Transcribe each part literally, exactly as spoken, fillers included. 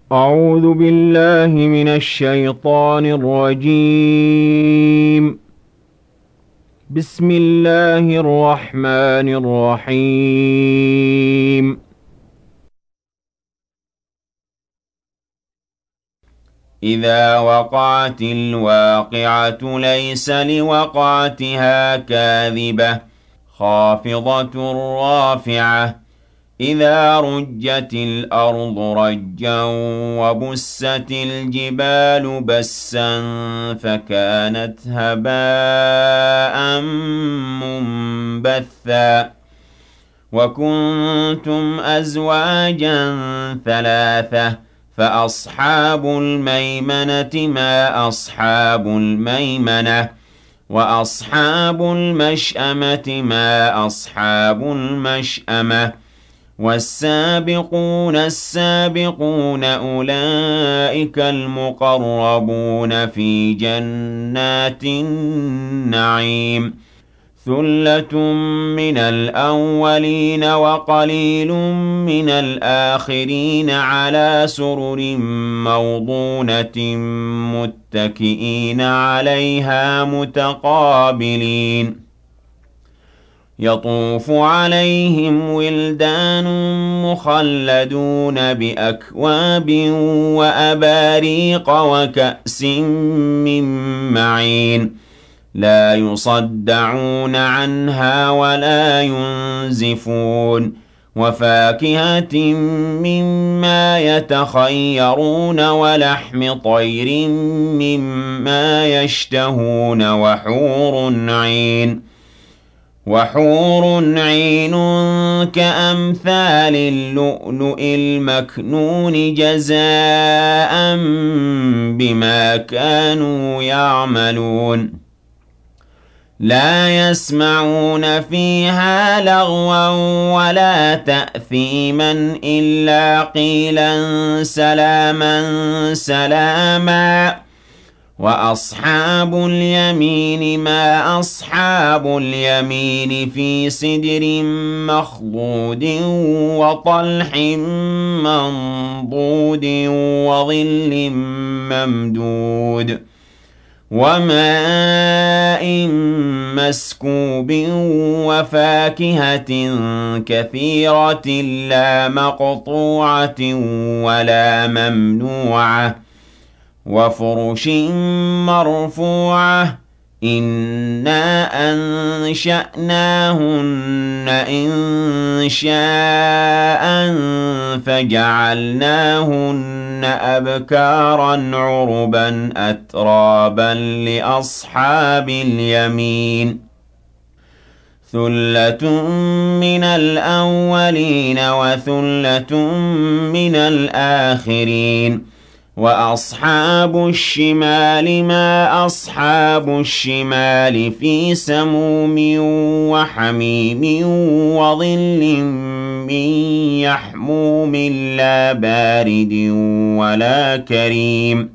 أعوذ بالله من الشيطان الرجيم. بسم الله الرحمن الرحيم. إذا وقعت الواقعة ليس لوقعتها كاذبة خافضة رافعة إذا رجت الأرض رجا وبست الجبال بسا فكانت هباء منبثا وكنتم أزواجا ثلاثة فأصحاب الميمنة ما أصحاب الميمنة وأصحاب المشأمة ما أصحاب المشأمة والسابقون السابقون أولئك المقربون في جنات النعيم ثلة من الأولين وقليل من الآخرين على سرر موضونة متكئين عليها متقابلين يطوف عليهم ولدان مخلدون بأكواب وأباريق وكأس من معين لا يصدعون عنها ولا ينزفون وفاكهة مما يتخيرون ولحم طير مما يشتهون وحور عين وحور عين كأمثال اللؤلؤ المكنون جزاء بما كانوا يعملون لا يسمعون فيها لغوا ولا تأثيما إلا قيلا سلاما سلاما وأصحاب اليمين ما أصحاب اليمين في سدر مخضود وطلح منضود وظل ممدود وماء مسكوب وفاكهة كثيرة لا مقطوعة ولا ممنوعة وفرش مرفوعة إنا أنشأناهن إن شاء فجعلناهن أبكارا عربا أترابا لأصحاب اليمين ثلة من الأولين وثلة من الآخرين وأصحاب الشمال ما أصحاب الشمال في سموم وحميم وظل من يحموم لا بارد ولا كريم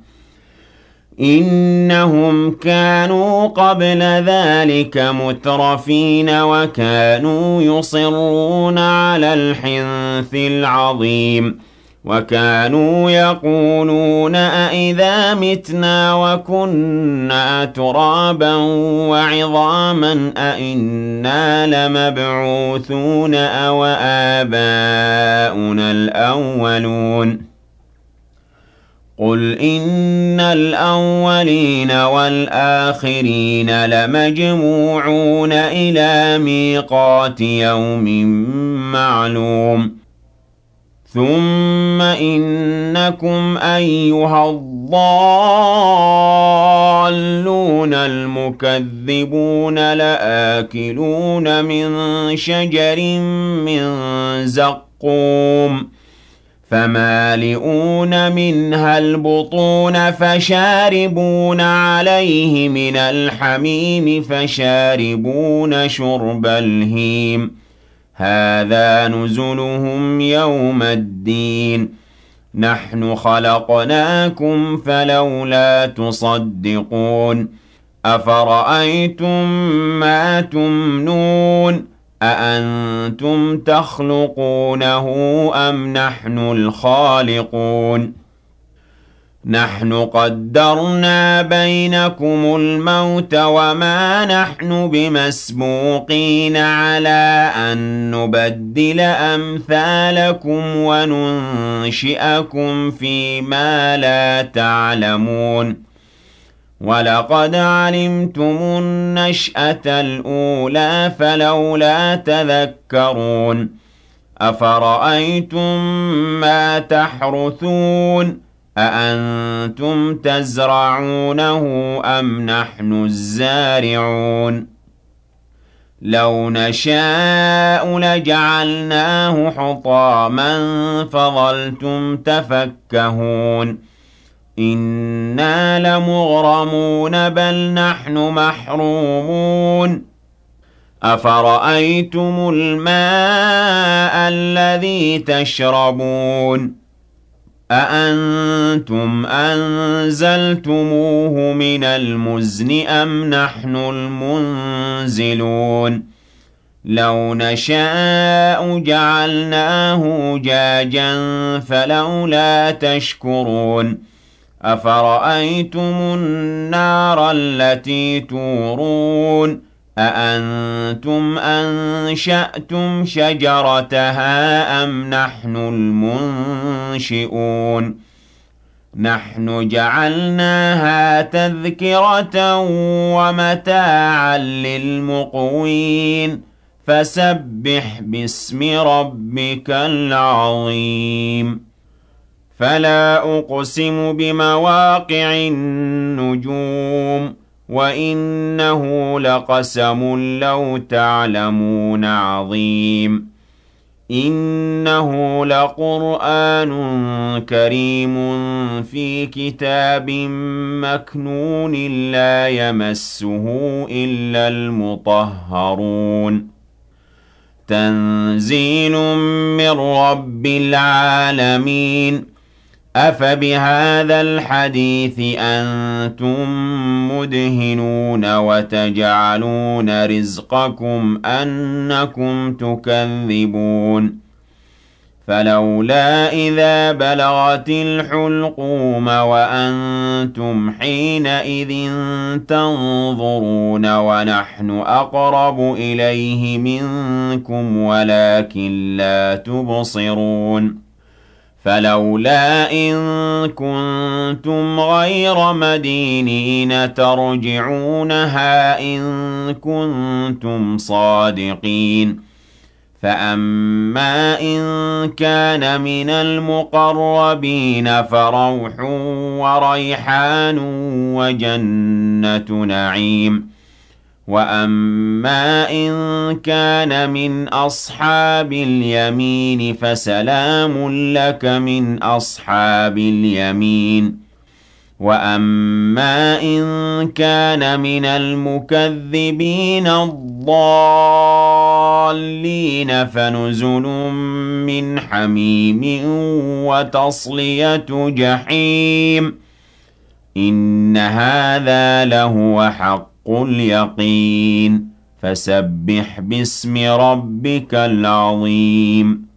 إنهم كانوا قبل ذلك مترفين وكانوا يصرون على الحنث العظيم وكانوا يقولون أئذا متنا وكنا ترابا وعظاما أئنا لمبعوثون أو آباؤنا الأولون قل إن الأولين والآخرين لمجموعون إلى ميقات يوم معلوم ثم إنكم أيها الضالون المكذبون لآكلون من شجر من زقوم فمالئون منها البطون فشاربون عليه من الحميم فشاربون شرب الهيم هذا نزلهم يوم الدين نحن خلقناكم فلولا تصدقون أفرأيتم ما تمنون أأنتم تخلقونه أم نحن الخالقون نحن قدرنا بينكم الموت وما نحن بمسبوقين على أن نبدل أمثالكم وننشئكم فيما لا تعلمون ولقد علمتم النشأة الأولى فلولا تذكرون أفرأيتم ما تحرثون أأنتم تزرعونه أم نحن الزارعون لو نشاء لجعلناه حطاما فظلتم تفكهون إنا لمغرمون بل نحن محرومون أفرأيتم الماء الذي تشربون أأنتم أنزلتموه من المزن أم نحن المنزلون لو نشاء جعلناه جاجا فلولا تشكرون أفرأيتم النار التي تورون أأنتم أنشأتم شجرتها أم نحن المنشئون نحن جعلناها تذكرة ومتاعا للمقوين فسبح باسم ربك العظيم فلا أقسم بمواقع النجوم وإنه لقسم لو تعلمون عظيم إنه لقرآن كريم في كتاب مكنون لا يمسه إلا المطهرون تنزيل من رب العالمين أفبهذا الحديث أنتم مدهنون وتجعلون رزقكم أنكم تكذبون فلولا إذا بلغت الحلقوم وأنتم حينئذ تنظرون ونحن أقرب إليه منكم ولكن لا تبصرون فلولا إن كنتم غير مدينين ترجعونها إن كنتم صادقين فأما إن كان من المقربين فروح وريحان وجنة نعيم وأما إن كان من أصحاب اليمين فسلام لك من أصحاب اليمين وأما إن كان من المكذبين الضالين فنزل من حميم وتصلية جحيم إن هذا لهو حق قل يقين فسبح باسم ربك العظيم